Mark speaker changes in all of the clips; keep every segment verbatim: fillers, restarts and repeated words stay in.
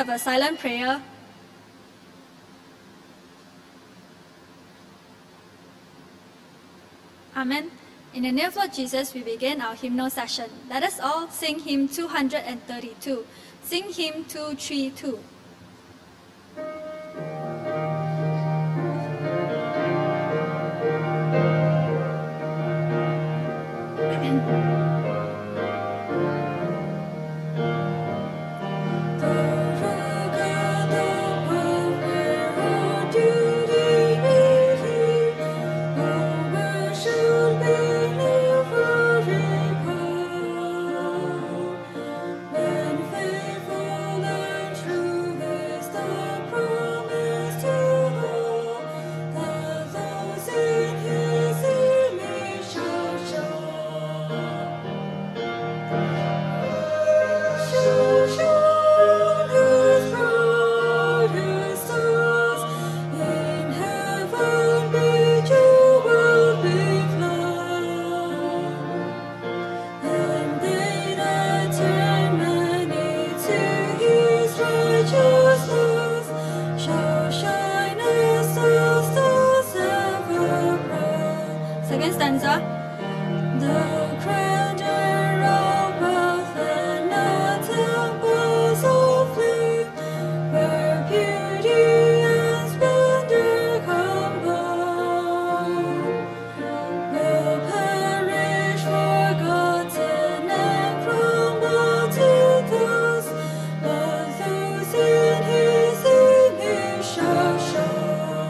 Speaker 1: have a silent prayer? Amen. In the name of Lord Jesus, we begin our hymnal session. Let us all sing hymn two hundred thirty-two. Sing hymn two thirty-two. Second stanza. The grandeur of wealth and the temples of flame, where beauty and splendor combine, will perish, forgotten and crumble to dust, but those in his image shall shine.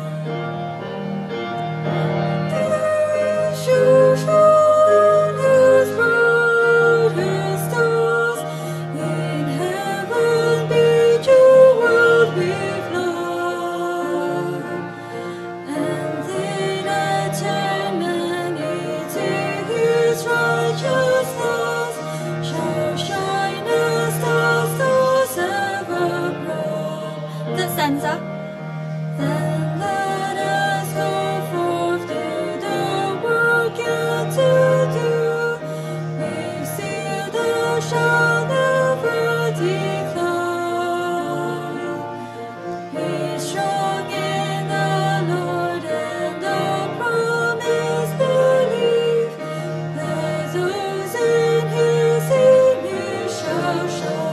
Speaker 1: Stanza. Then let us go forth to the work yet to do. We've sealed that shall never decline. Be strong in the Lord and the promise believe, that those in his image shall shine.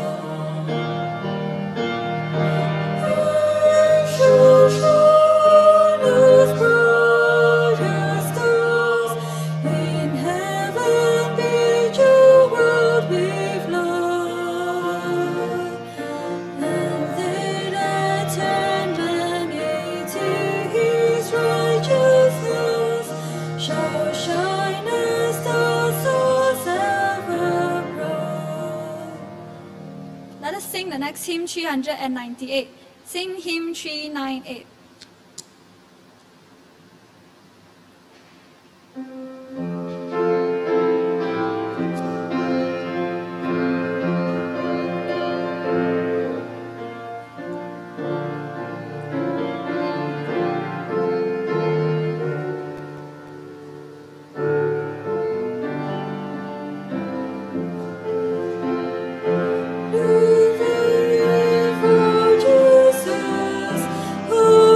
Speaker 1: Let us sing the next hymn three hundred ninety-eight. Sing hymn three ninety-eight.
Speaker 2: Oh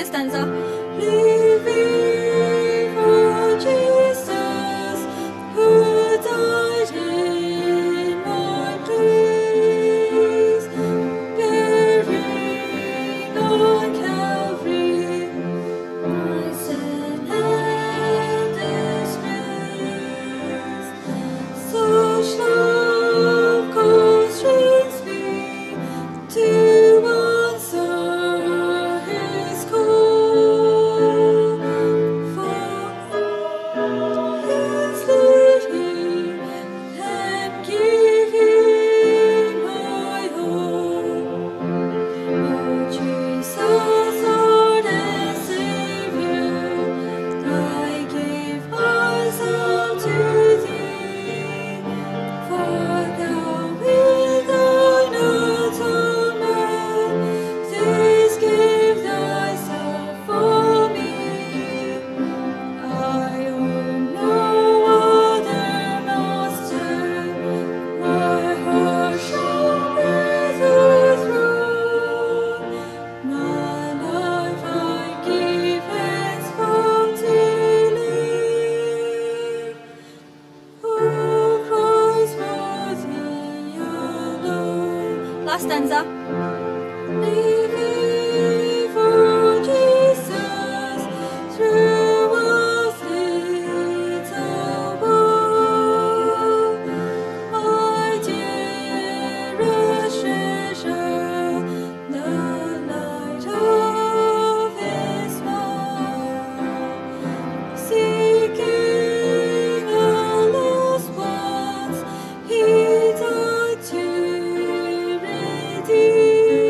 Speaker 1: Next stanza.
Speaker 2: Living for Jesus, who died in my place, bearing on Calvary my sin and disgrace. Such love constrains me to answer His call, for His leading and giving my all. Oh Jesus, Lord and Savior, I give myself to Thee, for Thou with Thine atonement didst give Thyself for me. I own no other master, my heart shall be Thy throne. My life I give henceforth to live, O Christ, for Thee alone.
Speaker 1: Last stanza.
Speaker 2: Living for Jesus through a little world, my dearest treasure, the light of His love. Seeking a lost ones, He died to redeem.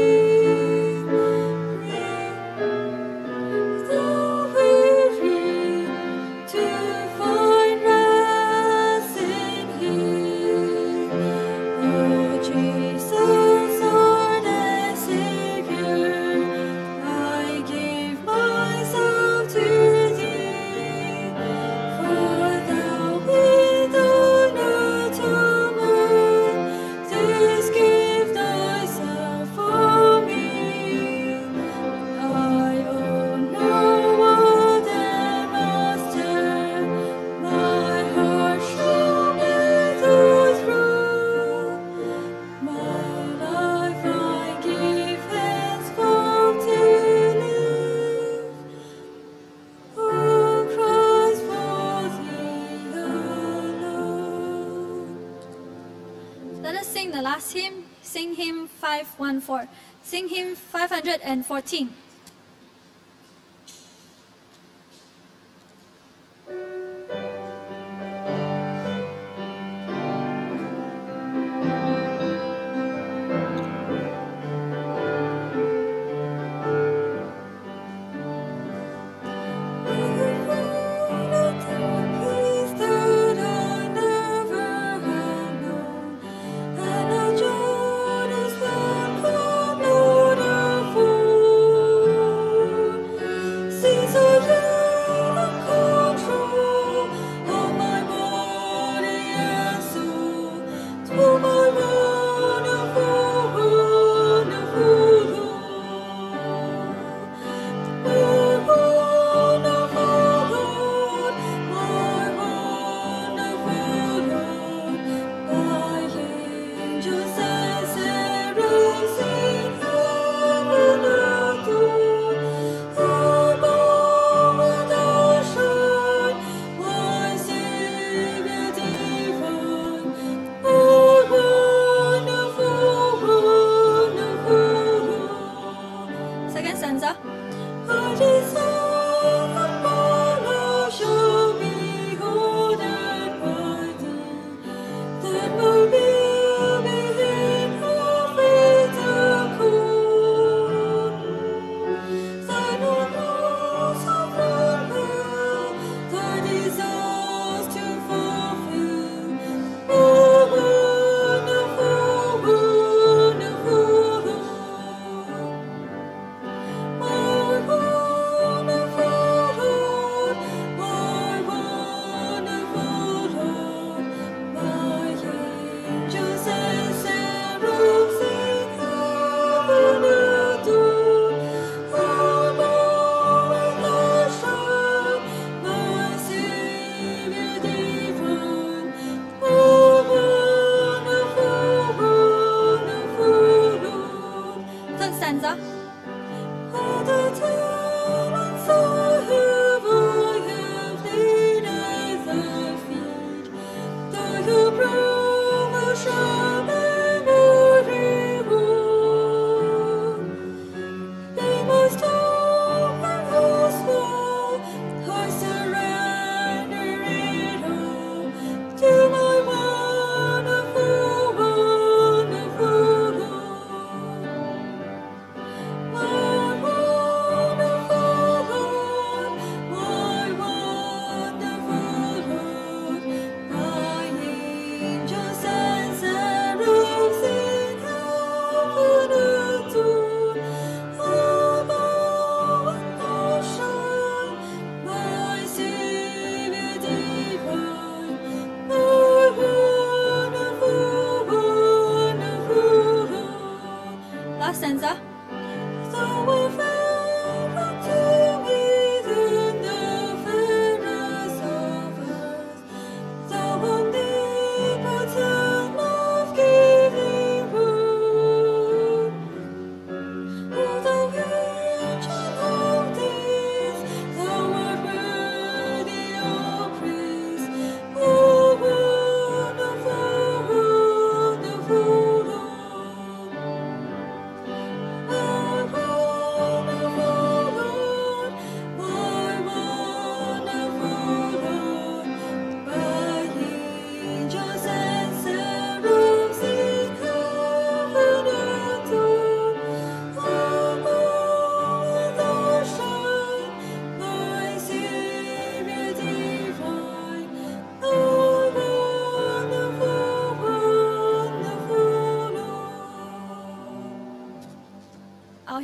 Speaker 2: The weary to find rest in Him. Oh Jesus, Lord and Savior, I give myself to Thee, for Thou with Thine atonement didst give Thyself for me. I own no other master, my heart shall be Thy throne. My life I give henceforth to live, O Christ, for Thee alone.
Speaker 1: Let us sing the last hymn. Sing hymn five one four. Sing hymn five hundred fourteen.
Speaker 2: Peace that I never had known, and a joy is that could not afford. Since I let control of my body and soul to my wonderful, wonderful Lord. My wonderful Lord, my wonderful Lord, by angels and seraphs in heaven adored, I bow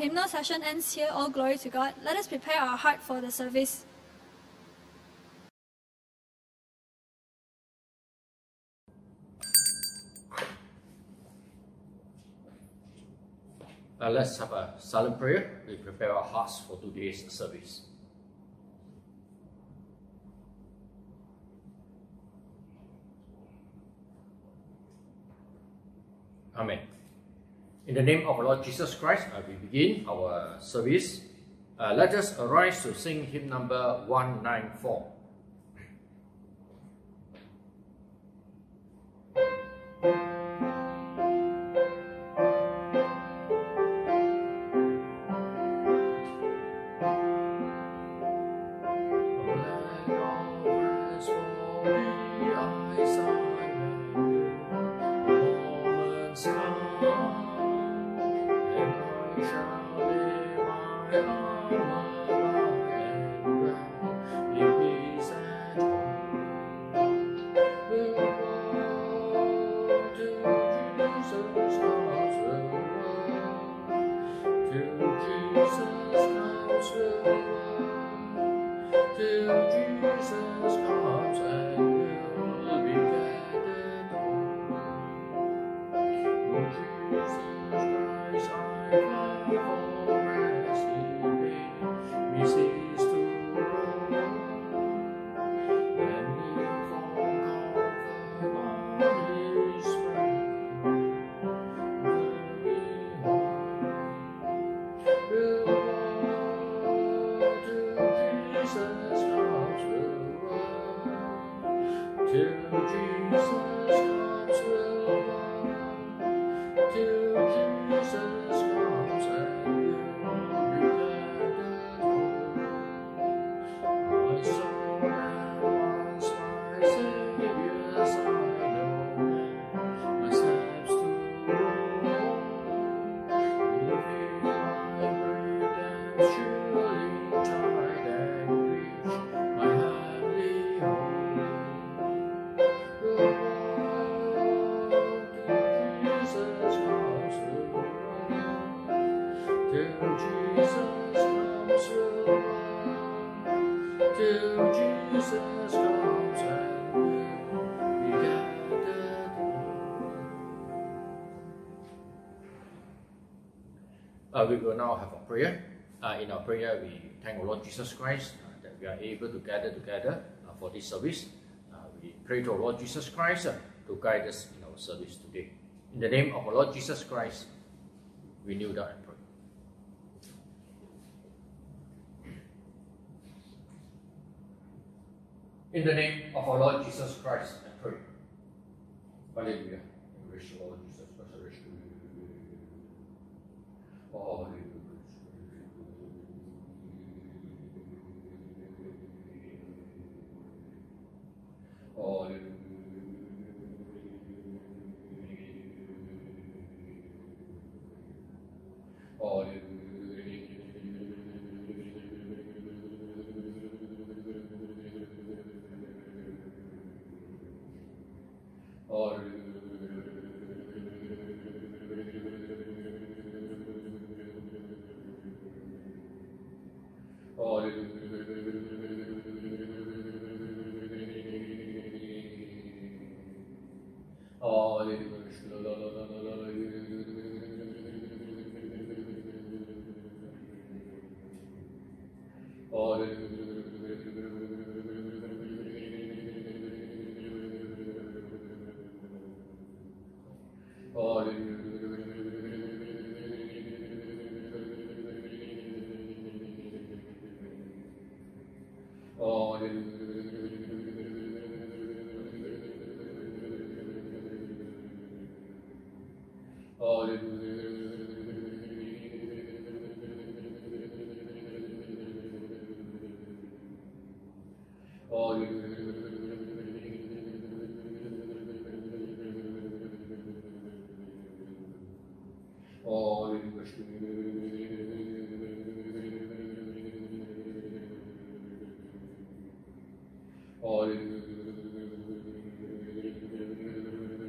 Speaker 1: hymnal session ends here. All glory to God. Let us prepare our heart for the service.
Speaker 3: Uh, let's have a silent prayer. We prepare our hearts for today's service. Amen. In the name of our Lord Jesus Christ, uh, we begin our service. Uh, let us arise to sing hymn number one ninety-four. Uh, we will now have a prayer. Uh, in our prayer, we thank our Lord Jesus Christ uh, that we are able to gather together uh, for this service. Uh, we pray to our Lord Jesus Christ uh, to guide us in our service today. In the name of our Lord Jesus Christ, we kneel down and pray. In the name of our Lord Jesus Christ, I pray. Hallelujah. Praise the Lord Jesus Christ. Hallelujah.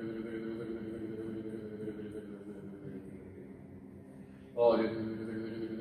Speaker 3: Hallelujah.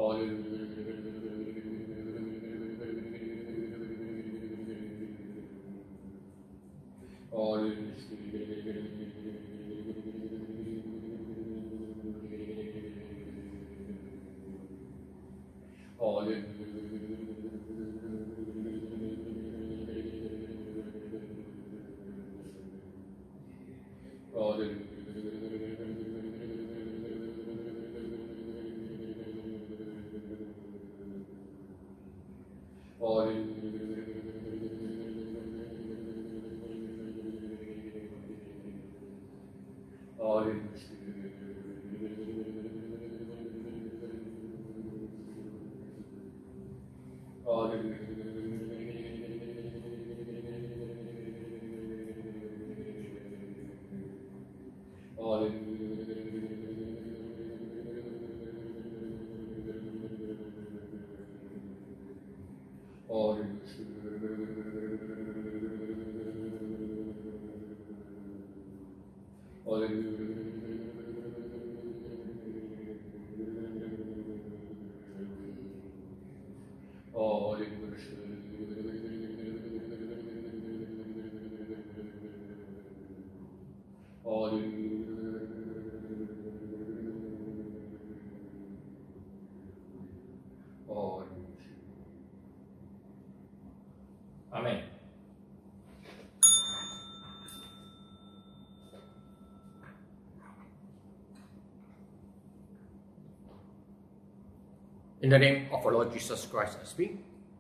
Speaker 3: Amen. In the name of our Lord Jesus Christ, I speak.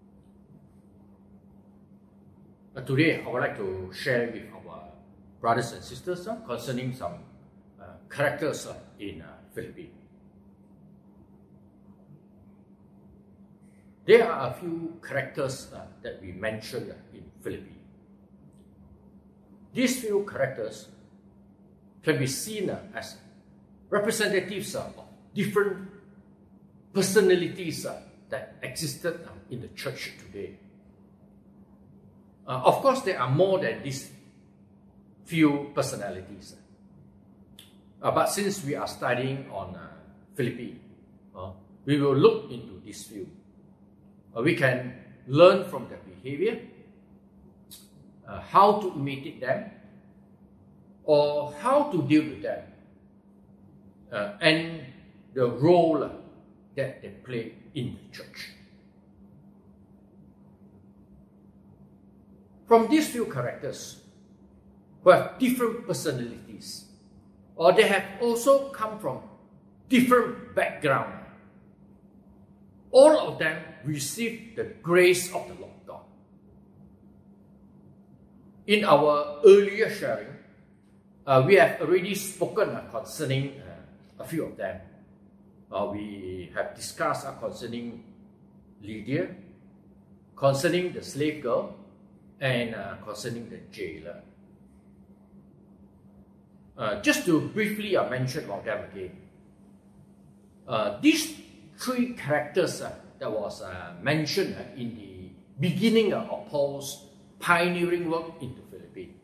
Speaker 3: Uh, today, I would like to share with our brothers and sisters uh, concerning some uh, characters uh, in uh, Philippines. There are a few characters uh, that we mentioned uh, in Philippines. These few characters can be seen uh, as representatives uh, of different personalities uh, that existed uh, in the church today. Uh, of course, there are more than these few personalities. Uh, but since we are studying on uh, Philippines, uh, we will look into these few. Uh, we can learn from their behavior, uh, how to imitate them, or how to deal with them, uh, and the role uh, that they play in the church. From these few characters, who have different personalities, or they have also come from different backgrounds, all of them receive the grace of the Lord God. In our earlier sharing, uh, we have already spoken uh, concerning uh, a few of them. Uh, we have discussed uh, concerning Lydia, concerning the slave girl, and uh, concerning the jailer. Uh, just to briefly uh, mention about them again. Uh, these three characters uh, that was uh, mentioned uh, in the beginning uh, of Paul's pioneering work into Philippines.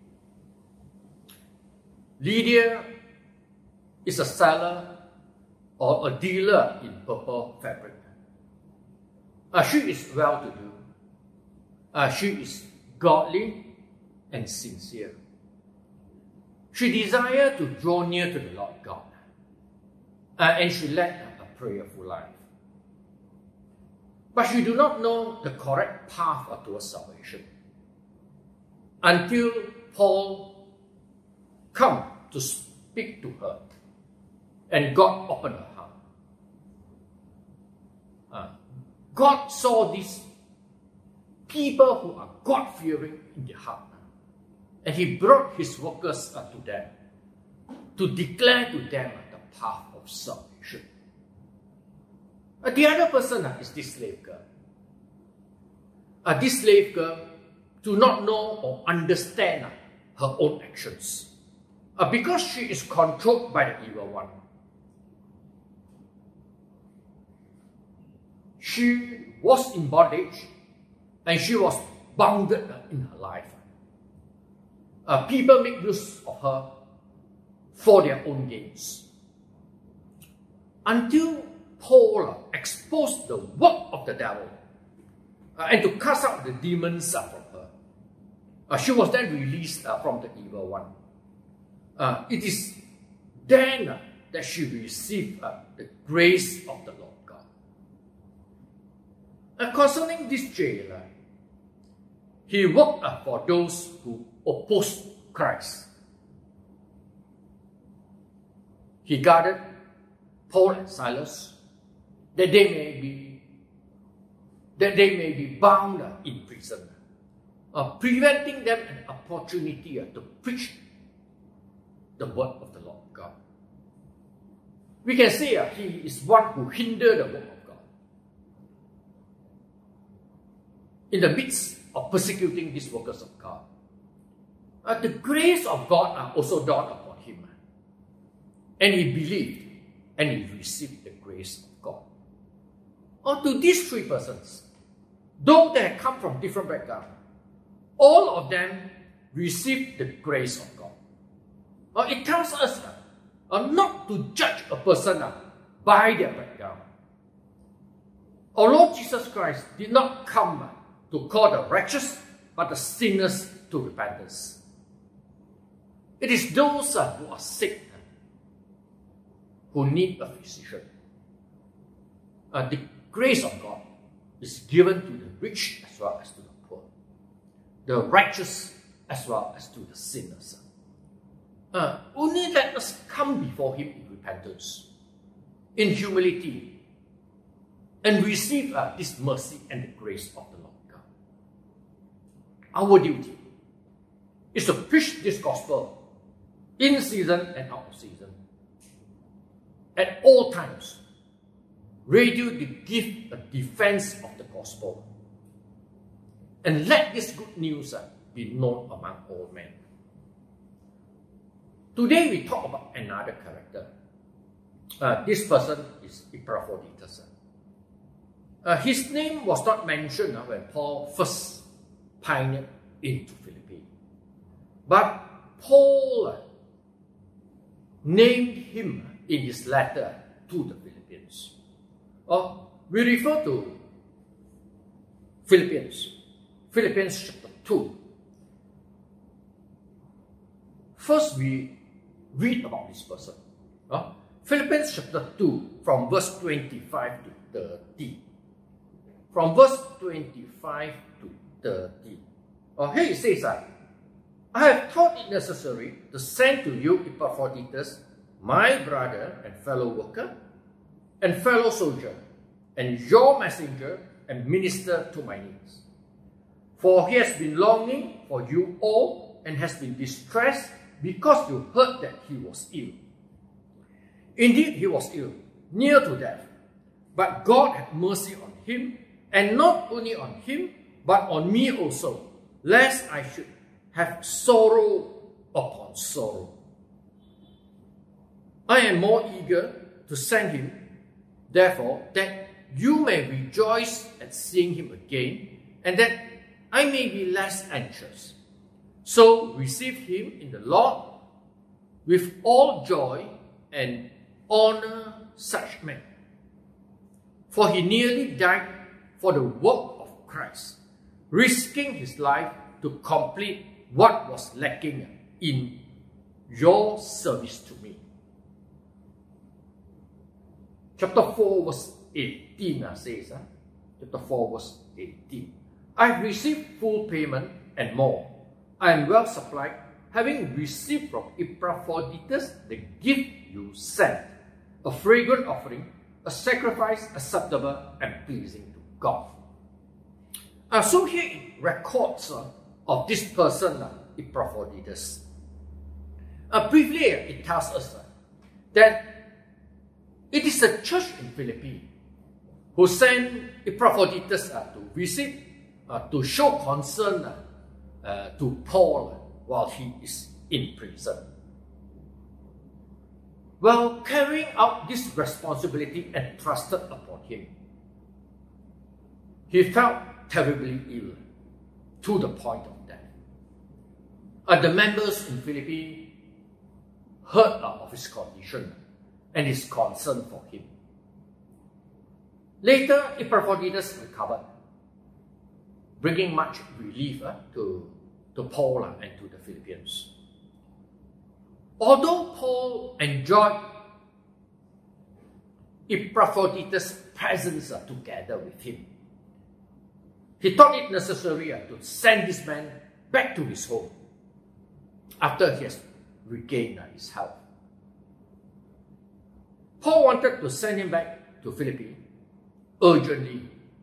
Speaker 3: Lydia is a seller or a dealer in purple fabric. Uh, she is well-to-do. Uh, she is godly and sincere. She desired to draw near to the Lord God, uh, and she led a prayerful life. But she do not know the correct path towards salvation until Paul come to speak to her, and God opened her heart. Uh, God saw these people who are God-fearing in their heart, and He brought His workers uh, to them to declare to them uh, the path of salvation. Uh, the other person uh, is this slave girl. Uh, this slave girl do not know or understand uh, her own actions uh, because she is controlled by the evil one. She was in bondage and she was bounded uh, in her life. Uh, people make use of her for their own gains. Until Paul uh, exposed the work of the devil uh, and to cast out the demons uh, from her. Uh, she was then released uh, from the evil one. Uh, it is then uh, that she received uh, the grace of the Lord God. Uh, concerning this jailer, he worked uh, for those who opposed Christ. He guarded Paul and Silas that they may be that they may be bound uh, in prison, uh, preventing them an opportunity uh, to preach the word of the Lord God. We can say uh, he is one who hindered the work of God. In the midst of persecuting these workers of God, uh, the grace of God uh, also dawned upon him. And he believed and he received the grace of God. Or to these three persons, though they had come from different backgrounds, all of them received the grace of God. Or it tells us uh, uh, not to judge a person uh, by their background. Our Lord Jesus Christ did not come uh, to call the righteous, but the sinners to repentance. It is those uh, who are sick who need a physician. Uh, the grace of God is given to the rich as well as to the poor, the righteous as well as to the sinners. Uh, only let us come before Him in repentance, in humility, and receive uh, this mercy and the grace of the Lord God. Our duty is to preach this gospel in season and out of season, at all times, ready to give a defense of the gospel. And let this good news uh, be known among all men. Today we talk about another character. Uh, this person is Epaphroditus. Uh, his name was not mentioned uh, when Paul first pioneered into Philippi. But Paul uh, named him in his letter to the Philippians. Uh, we refer to Philippians, Philippians chapter two. First, we read about this person. Uh, Philippians chapter two, from verse twenty-five to thirty. From verse twenty-five to thirty. Uh, here it says, uh, I have thought it necessary to send to you Epaphroditus, my brother and fellow worker, and fellow soldier, and your messenger and minister to my needs. For he has been longing for you all, and has been distressed because you heard that he was ill. Indeed, he was ill, near to death. But God had mercy on him, and not only on him, but on me also, lest I should have sorrow upon sorrow. I am more eager to send him, therefore, that you may rejoice at seeing him again, and that I may be less anxious. So receive him in the Lord with all joy and honor such men. For he nearly died for the work of Christ, risking his life to complete what was lacking in your service to me. Chapter four verse eighteen uh, says, uh, chapter four verse eighteen, I have received full payment and more. I am well supplied, having received from Epaphroditus the gift you sent, a fragrant offering, a sacrifice acceptable and pleasing to God. Uh, so here it records uh, of this person, uh, Epaphroditus. Uh, briefly, uh, it tells us uh, that it is the church in Philippi who sent Epaphroditus uh, to visit, uh, to show concern uh, uh, to Paul uh, while he is in prison. While carrying out this responsibility entrusted upon him, he felt terribly ill to the point of death. Uh, the members in Philippi heard uh, of his condition and his concern for him. Later, Epaphroditus recovered, bringing much relief uh, to, to Paul uh, and to the Philippians. Although Paul enjoyed Epaphroditus' presence uh, together with him, he thought it necessary uh, to send this man back to his home after he has regained uh, his health. Paul wanted to send him back to Philippi urgently,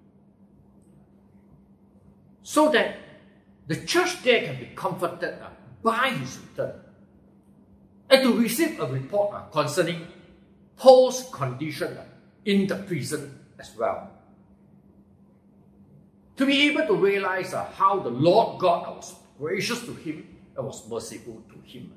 Speaker 3: so that the church there can be comforted uh, by his return, and to receive a report uh, concerning Paul's condition uh, in the prison as well. To be able to realize uh, how the Lord God was gracious to him and was merciful to him.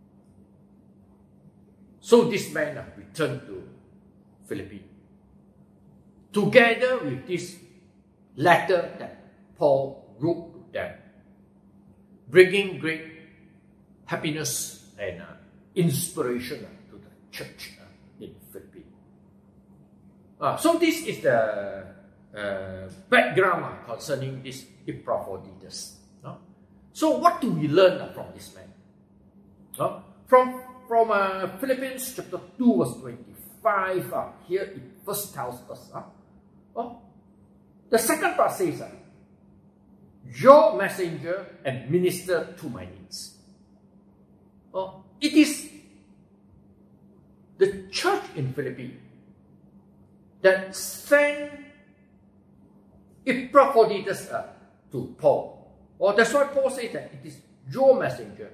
Speaker 3: So this man uh, returned to Philippi, together with this letter that Paul wrote to them, bringing great happiness and uh, inspiration uh, to the church uh, in Philippi. Uh, so this is the uh, background uh, concerning this Epaphroditus. Uh. So what do we learn uh, from this man? Uh, from from uh, Philippians chapter two verse twenty-five, uh, here it first tells us, uh, oh, the second part says, uh, your messenger and minister to my needs. Oh, it is the church in Philippi that sent Epaphroditus uh, to Paul. Oh, that's why Paul says that it is your messenger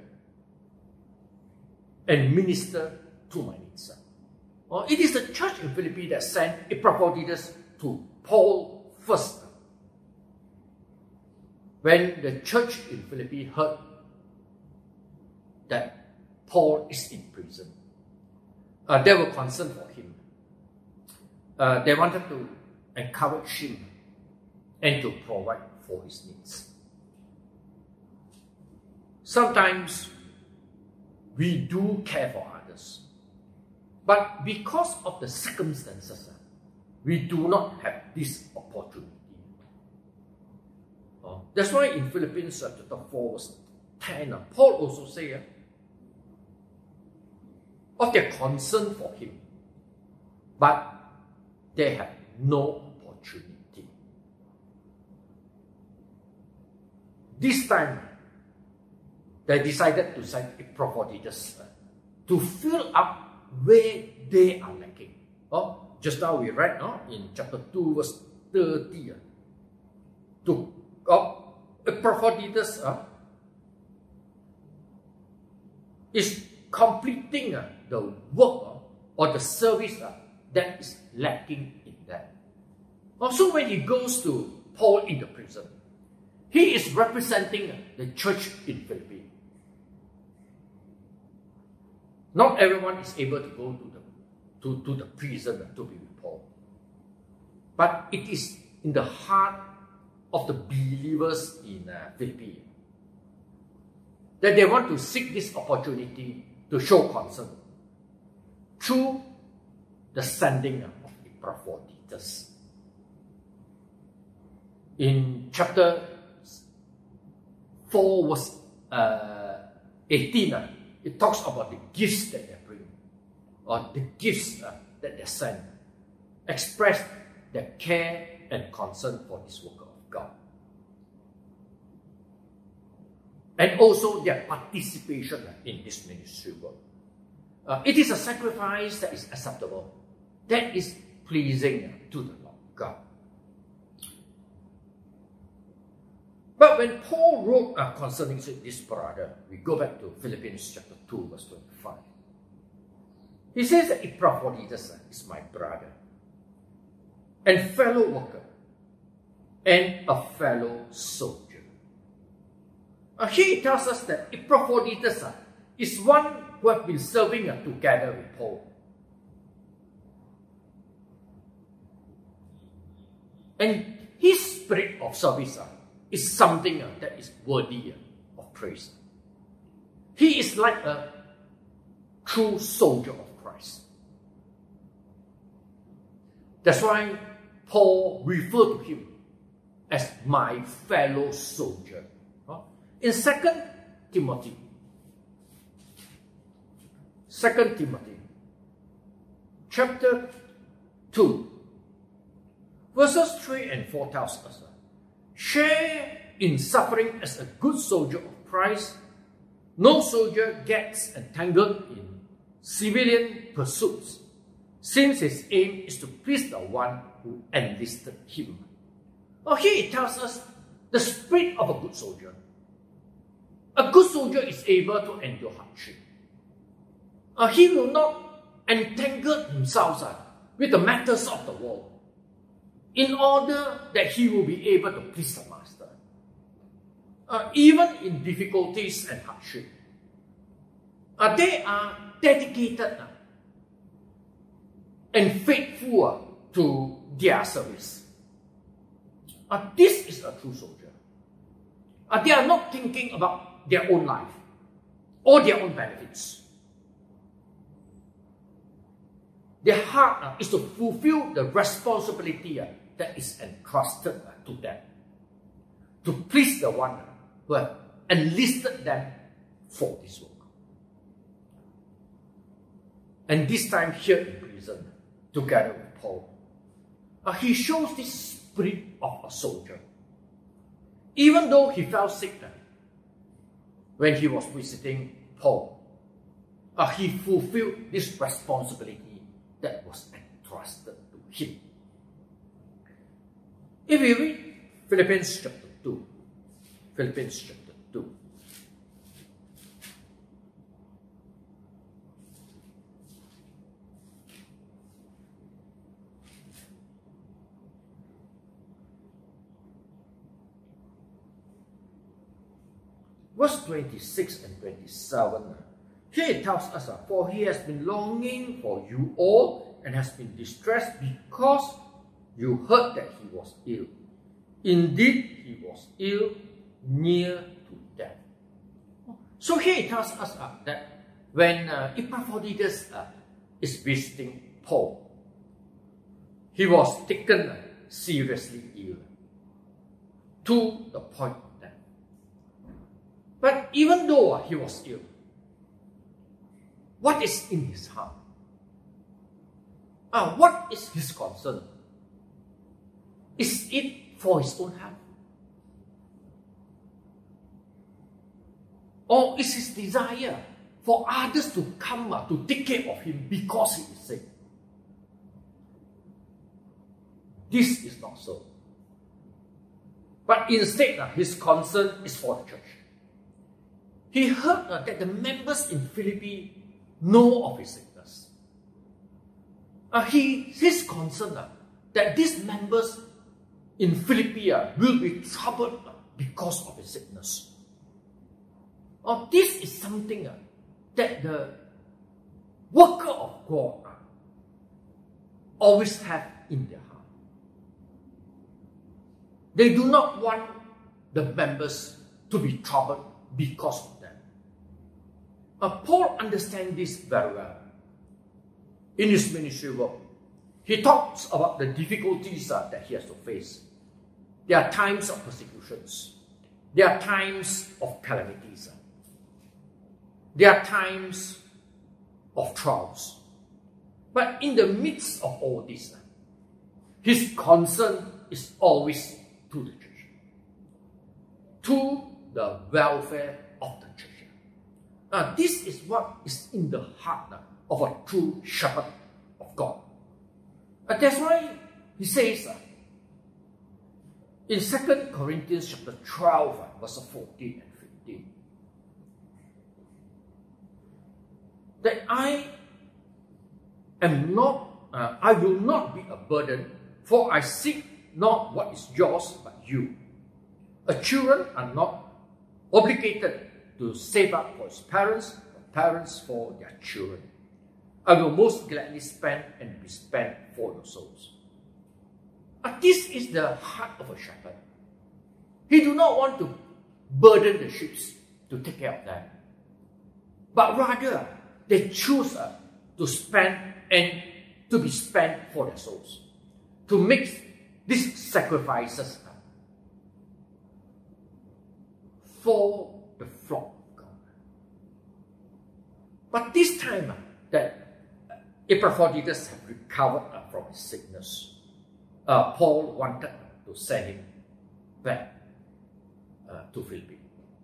Speaker 3: and minister to my needs. Oh, it is the church in Philippi that sent Epaphroditus to Paul first. When the church in Philippi heard that Paul is in prison, uh, they were concerned for him. Uh, they wanted to encourage him and to provide for his needs. Sometimes we do care for others, but because of the circumstances, uh, we do not have this opportunity. Uh, that's why in Philippians uh, chapter four verse ten, uh, Paul also says uh, of their concern for him, but they have no opportunity. This time, they decided to send Epaphroditus uh, to fill up where they are lacking. Oh, just now we read uh, in chapter two verse thirty, uh, to uh, Epaphroditus uh, is completing uh, the work uh, or the service uh, that is lacking in that. Also, when he goes to Paul in the prison, he is representing uh, the church in Philippi. Not everyone is able to go to the, to, to the prison uh, to be with Paul. But it is in the heart of the believers in uh, Philippi that they want to seek this opportunity to show concern through the sending of Epaphroditus. In chapter four verse uh, eighteen, uh, it talks about the gifts that they bring, or the gifts uh, that they send, express their care and concern for this work of God. And also their participation in this ministry work. Uh, it is a sacrifice that is acceptable, that is pleasing to the Lord God. But when Paul wrote uh, concerning this brother, we go back to Philippians chapter two verse twenty-five. He says that Epaphroditus is my brother and fellow worker and a fellow soldier. Uh, here it tells us that Epaphroditus uh, is one who have been serving uh, together with Paul. And his spirit of service uh, is something uh, that is worthy uh, of praise. He is like a true soldier of Christ. That's why Paul referred to him as my fellow soldier. In Second Timothy, Second Timothy, chapter two, verses three and four tells us, share in suffering as a good soldier of Christ. No soldier gets entangled in civilian pursuits, since his aim is to please the one who enlisted him. Now here it tells us the spirit of a good soldier. A good soldier is able to endure hardship. Uh, he will not entangle himself uh, with the matters of the world, in order that he will be able to please the master. Uh, even in difficulties and hardship, uh, they are dedicated uh, and faithful uh, to their service. Uh, this is a true soldier. Uh, they are not thinking about their own life or their own benefits. Their heart uh, is to fulfill the responsibility uh, that is entrusted uh, to them, to please the one uh, who have enlisted them for this work. And this time here in prison, together with Paul, uh, he shows this spirit of a soldier. Even though he fell sick uh, when he was visiting Paul, uh, he fulfilled this responsibility that was entrusted to him. If we read Philippians chapter two, Philippians chapter two, verse twenty-six and twenty-seven, here it tells us, uh, for he has been longing for you all and has been distressed because you heard that he was ill. Indeed, he was ill, near to death. So here it tells us uh, that when uh, Epaphroditus uh, is visiting Paul, he was taken uh, seriously ill, to the point of death. But even though uh, he was ill, what is in his heart? Uh, what is his concern? Is it for his own health? Or is his desire for others to come uh, to take care of him because he is sick? This is not so. But instead, uh, his concern is for the church. He heard uh, that the members in Philippi know of his sickness. Uh, he, his concern uh, that these members in Philippi uh, will be troubled uh, because of his sickness. Uh, this is something uh, that the worker of God uh, always have in their heart. They do not want the members to be troubled because of them. Uh, Paul understands this very well. In his ministry work, he talks about the difficulties uh, that he has to face. There are times of persecutions. There are times of calamities. There are times of trials. But in the midst of all this, his concern is always to the church, to the welfare of the church. Uh, this is what is in the heart uh, of a true shepherd of God. Uh, that's why he says uh, in Second Corinthians chapter twelve, uh, verse fourteen and fifteen, that I am not, uh, I will not be a burden, for I seek not what is yours, but you. Uh, children are not obligated to save up for his parents, but parents for their children. I will most gladly spend and be spent for your souls. Uh, this is the heart of a shepherd. He do not want to burden the sheep to take care of them, but rather they choose uh, to spend and to be spent for their souls, to make these sacrifices uh, for the flock of God. But this time uh, that Epaphroditus had recovered uh, from his sickness, uh, Paul wanted to send him back uh, to Philippi.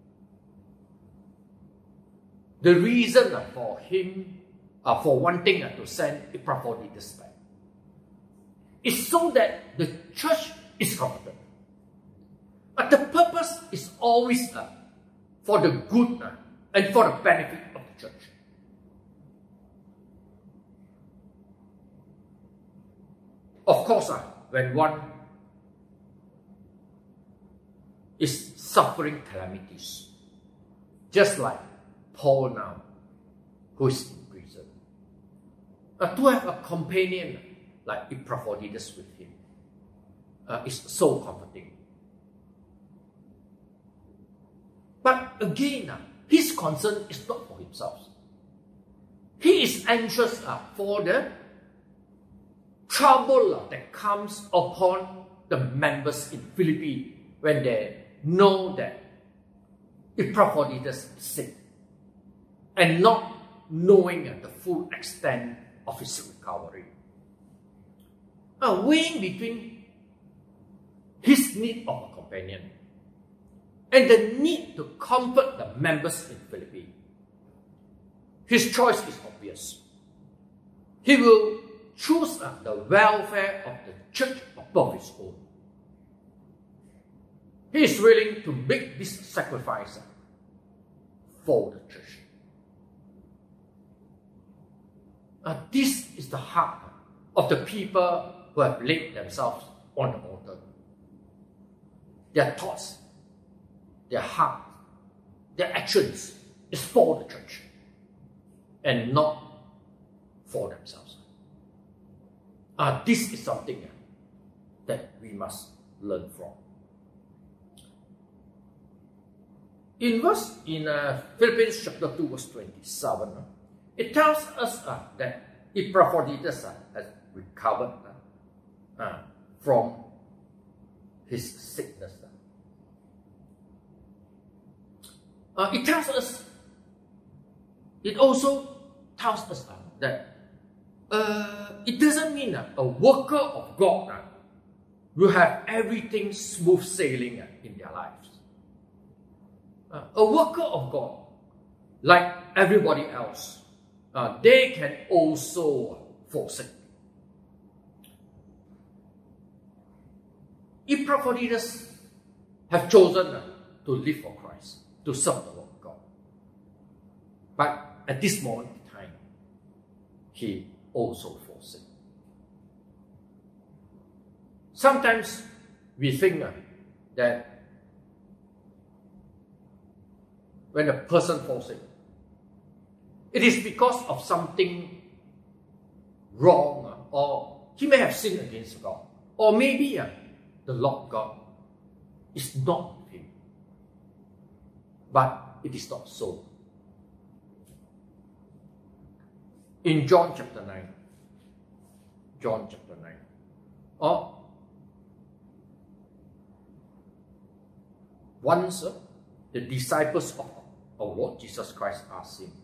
Speaker 3: The reason uh, for him, uh, for wanting uh, to send Epaphroditus back, is so that the church is comforted. But the purpose is always uh, for the good uh, and for the benefit of the church. Of course, uh, when one is suffering calamities, just like Paul now, who is in prison, uh, to have a companion like Epaphroditus with him uh, is so comforting. But again, uh, his concern is not for himself. He is anxious uh, for the trouble uh, that comes upon the members in Philippi when they know that Epaphroditus is sick, and not knowing uh, the full extent of his recovery. Uh, weighing between his need of a companion and the need to comfort the members in Philippi, his choice is obvious. He will choose uh, the welfare of the church above his own. He is willing to make this sacrifice uh, for the church. Uh, this is the heart of the people who have laid themselves on the altar. Their thoughts, their heart, their actions is for the church and not for themselves. Uh, this is something uh, that we must learn from. In verse in uh, Philippians chapter two, verse twenty-seven, uh, it tells us uh, that Epaphroditus uh, has recovered uh, uh, from his sickness. Uh, it tells us, it also tells us uh, that uh, it doesn't mean uh, a worker of God uh, will have everything smooth sailing uh, in their lives. Uh, a worker of God, like everybody else, uh, they can also forsake. Epaphroditus have chosen uh, to live for Christ, to serve the Lord God. But at this moment in time, he also forsake. Sometimes we think uh, that when a person forsakes, it is because of something wrong, uh, or he may have sinned against God, or maybe uh, the Lord God is not with him. But it is not so. In John chapter nine, John chapter nine, or once uh, the disciples of our Lord Jesus Christ asked him,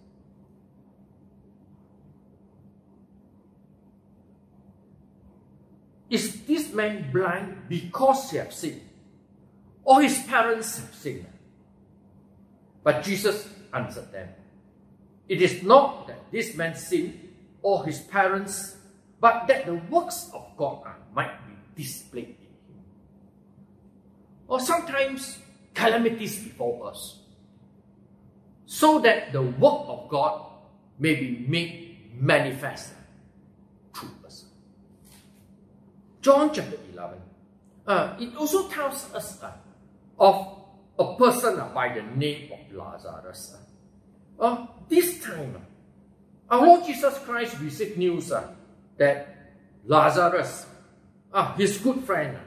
Speaker 3: "Is this man blind because he has sinned, or his parents have sinned?" But Jesus answered them, "It is not that this man sinned or his parents, but that the works of God might be displayed in him." Or sometimes calamities befall us, so that the work of God may be made manifest through us. John chapter eleven, uh, it also tells us uh, of a person uh, by the name of Lazarus. Uh, this time, uh, our Lord Jesus Christ received news uh, that Lazarus, uh, his good friend, uh,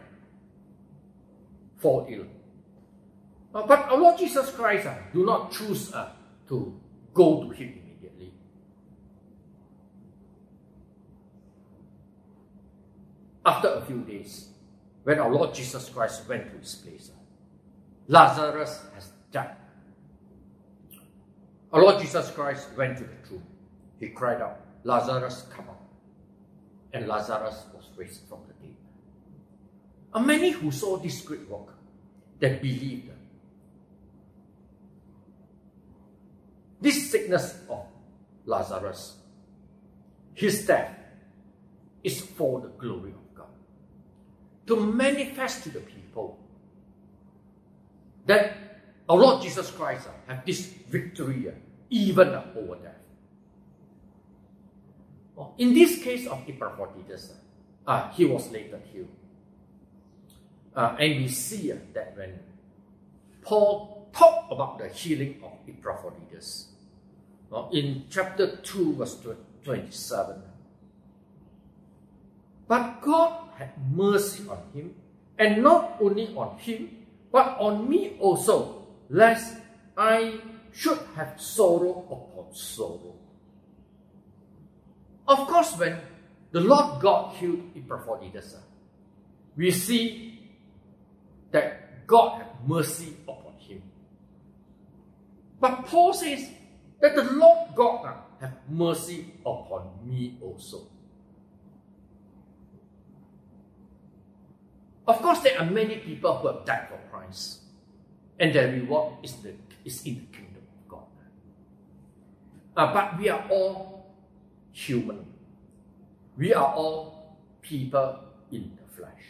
Speaker 3: fall ill. Uh, but our Lord Jesus Christ uh, do not choose uh, to go to him immediately. After a few days, when our Lord Jesus Christ went to his place, Lazarus has died. Our Lord Jesus Christ went to the tomb. He cried out, Lazarus, come out. And Lazarus was raised from the dead. And many who saw this great work, they believed. This sickness of Lazarus, his death, is for the glory of God. To manifest to the people that our Lord Jesus Christ uh, have this victory uh, even uh, over death. Well, in this case of Epaphroditus, uh, uh, he was later healed. Uh, and we see uh, that when Paul talked about the healing of Epaphroditus, uh, in chapter two, verse twenty-seven, but God had mercy on him, and not only on him, but on me also, lest I should have sorrow upon sorrow. Of course, when the Lord God healed Epaphroditus, we see that God had mercy upon him. But Paul says that the Lord God have mercy upon me also. Of course, there are many people who have died for Christ, and their reward is, the, is in the kingdom of God. Uh, but we are all human. We are all people in the flesh.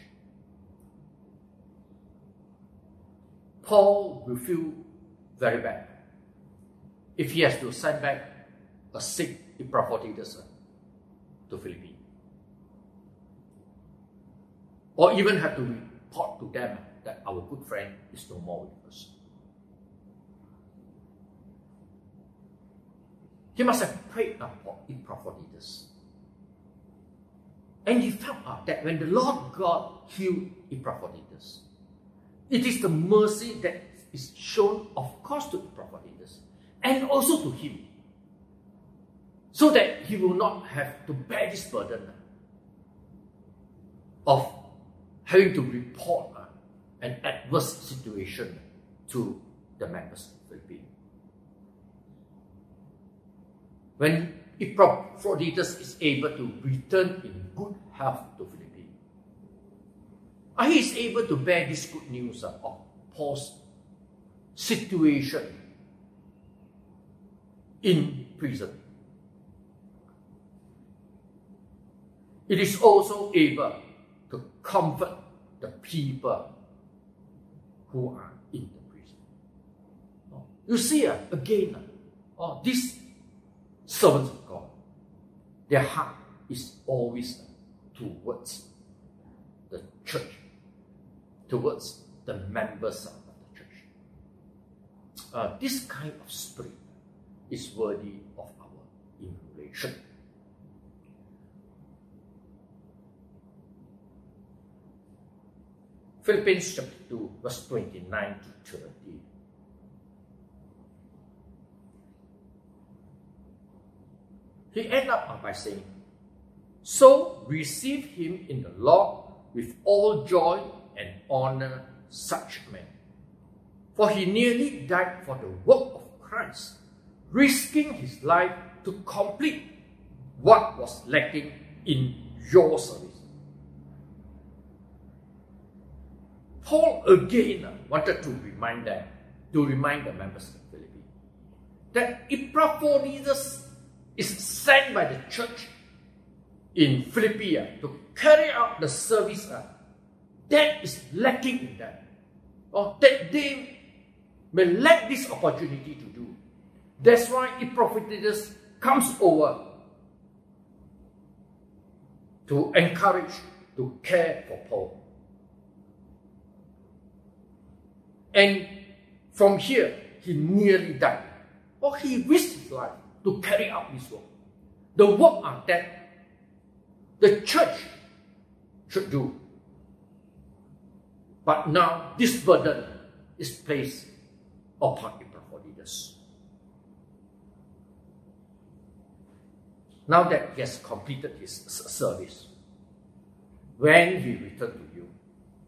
Speaker 3: Paul will feel very bad if he has to send back a sick Epaphroditus to Philippi, or even have to report to them that our good friend is no more with us. He must have prayed for Epaphroditus. And he found out that when the Lord God healed Epaphroditus, it is the mercy that is shown, of course, to Epaphroditus and also to him, so that he will not have to bear this burden of having to report uh, an adverse situation to the members of Philippi. When Epaphroditus is able to return in good health to Philippi, and he is able to bear this good news uh, of Paul's situation in prison. It is also able to comfort the people who are in the prison. You see, uh, again, uh, oh, these servants of God, their heart is always uh, towards the church, towards the members of the church. Uh, this kind of spirit is worthy of our emulation. Philippians chapter two, verse twenty-nine to thirty. He ended up by saying, so receive him in the Lord with all joy and honor such men. For he nearly died for the work of Christ, risking his life to complete what was lacking in your service. Paul again wanted to remind them, to remind the members of Philippi, that Epaphroditus is sent by the church in Philippi to carry out the service that is lacking in them, or that they may lack this opportunity to do. That's why Epaphroditus comes over to encourage, to care for Paul. And from here, he nearly died, or he risked his life to carry out this work. The work uh, that the church should do. But now this burden is placed upon Epaphroditus. Now that he has completed his service, when he returned to you,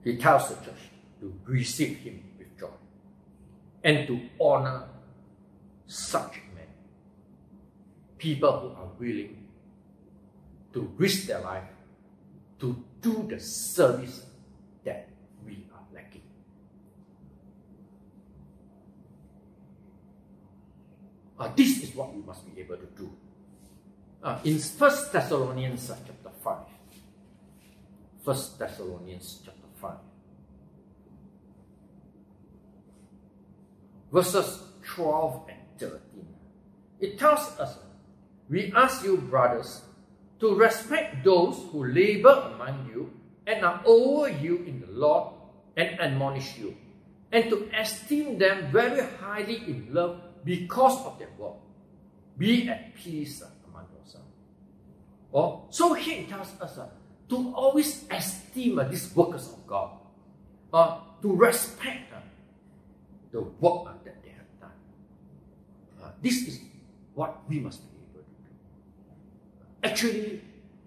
Speaker 3: he tells the church to receive him with joy and to honor such men, people who are willing to risk their life to do the service that we are lacking. Uh, this is what we must be able to do. Uh, in First Thessalonians uh, chapter five, First Thessalonians chapter five, verses twelve and thirteen, it tells us, we ask you, brothers, to respect those who labor among you and are over you in the Lord and admonish you, and to esteem them very highly in love because of their work. Be at peace uh, among yourselves. Oh, so here it tells us uh, to always esteem uh, these workers of God, uh, to respect uh, the work uh, that they have done. Uh, this is what we must be able to do. Actually,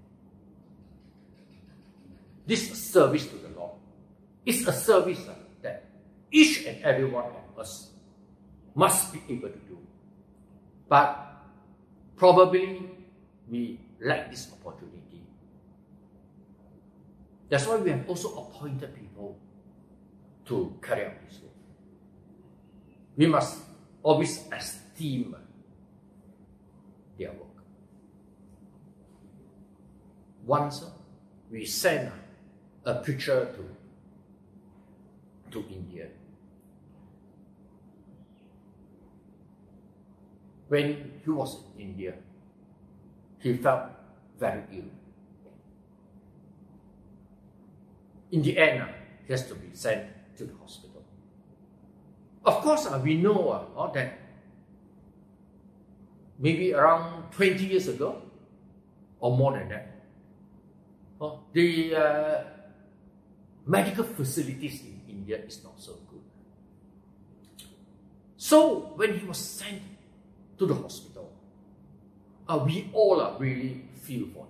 Speaker 3: this service to the Lord is a service uh, that each and every one of us must be able to do. But probably we lack this opportunity. That's why we have also appointed people to carry out this work. We must always esteem their work. Once uh, we sent uh, a preacher to, to India. When he was in India, he felt very ill. In the end, uh, he has to be sent to the hospital. Of course, uh, we know uh, that maybe around twenty years ago, or more than that, uh, the uh, medical facilities in India is not so good. So when he was sent to the hospital, uh, we all uh, really feel for him.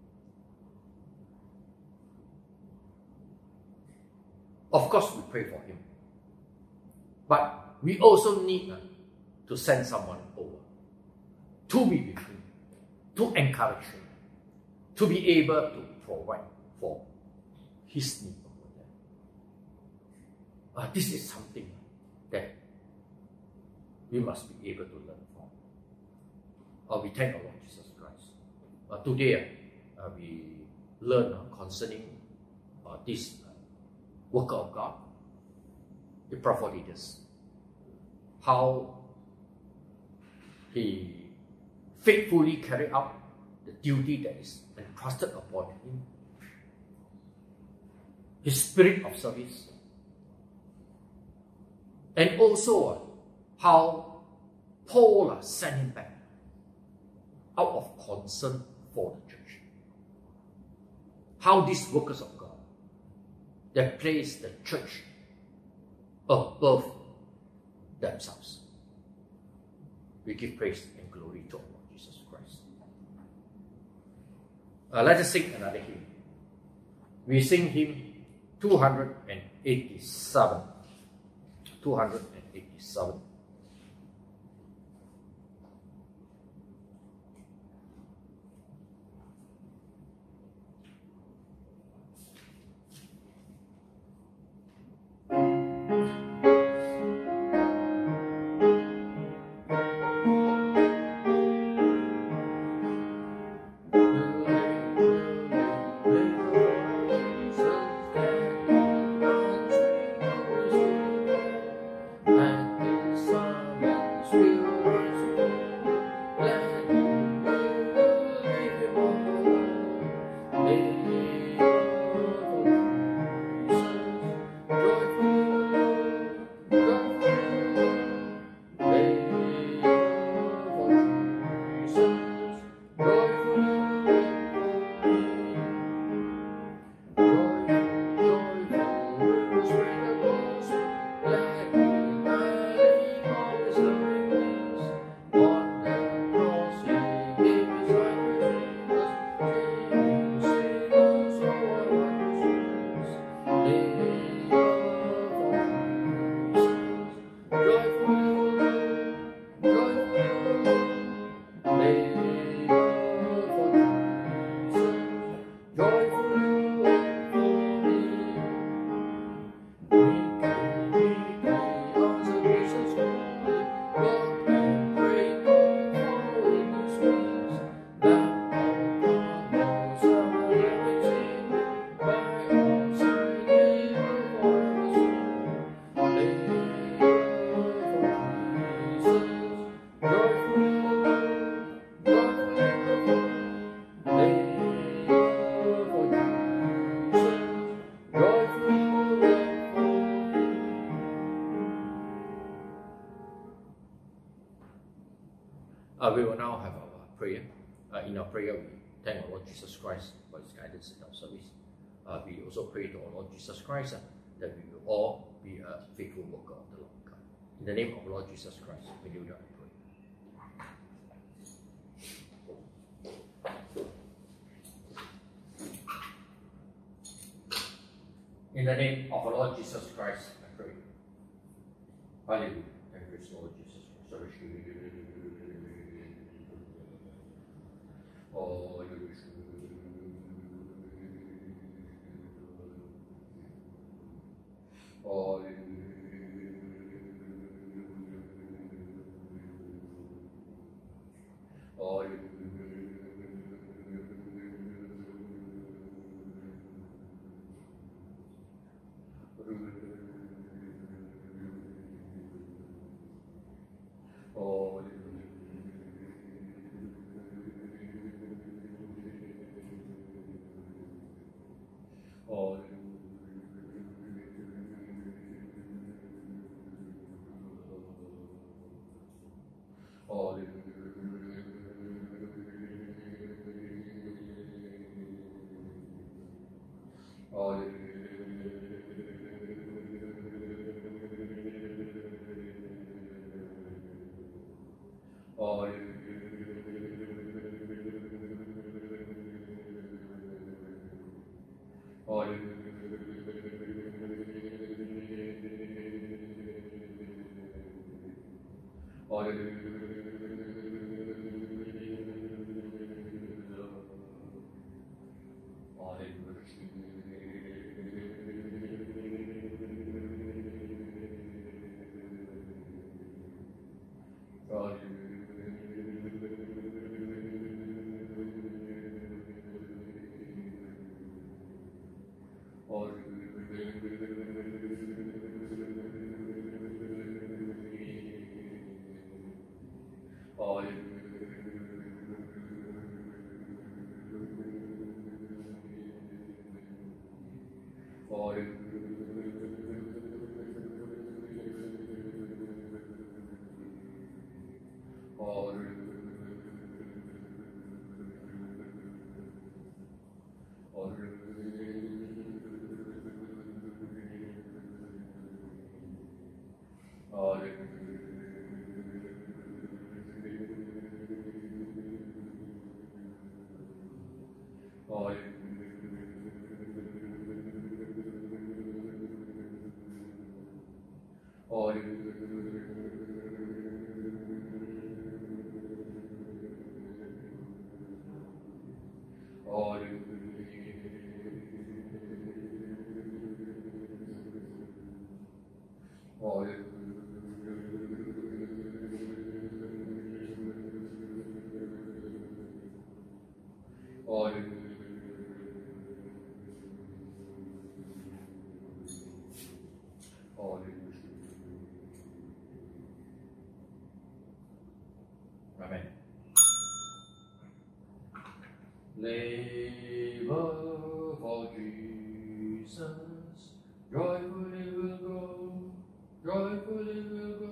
Speaker 3: Of course, we pray for him. But we also need uh, to send someone over to be with him, to encourage him, to be able to provide for his need over there. Uh, this is something that we must be able to learn from. Uh, we thank our Lord Jesus Christ. Uh, today, uh, we learn uh, concerning uh, this uh, worker of God, the prophet leaders, how he faithfully carried out the duty that is entrusted upon him, his spirit of service, and also uh, how Paul uh, sent him back out of concern for the church. How these workers of God that place the church above themselves. We give praise and glory to our Lord Jesus Christ. Uh, let us sing another hymn. We sing hymn two hundred eighty-seven. two hundred eighty-seven.
Speaker 2: Amen.
Speaker 3: we will now have our prayer. Uh, in our prayer, we thank our Lord Jesus Christ for His guidance in our service. Uh, we also pray to our Lord Jesus Christ uh, that we will all be a faithful worker of the Lord God. In the name of the Lord Jesus Christ, we kneel down and pray. In the name of the Lord Jesus Christ, I pray. Hallelujah. Thank you, Lord Jesus Christ. Oh, you Oh, Oh, Oh, Oh, Oh, Oh, Oh, Amen. Labor for Jesus, joyfully we'll go, joyfully we'll go.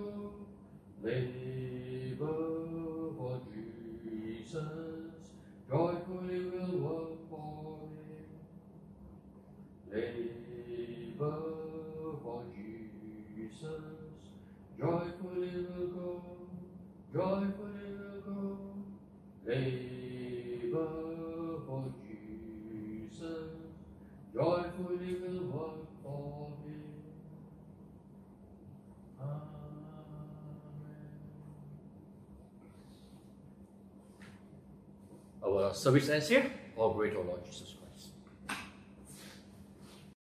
Speaker 3: Labor for Jesus, joyfully we'll work for Him. Labor for Jesus, joyfully we'll go, joyfully we'll go. Labor for Jesus, joyfully we'll work for Him. Amen. Our service ends here. All glory to our Lord Jesus Christ.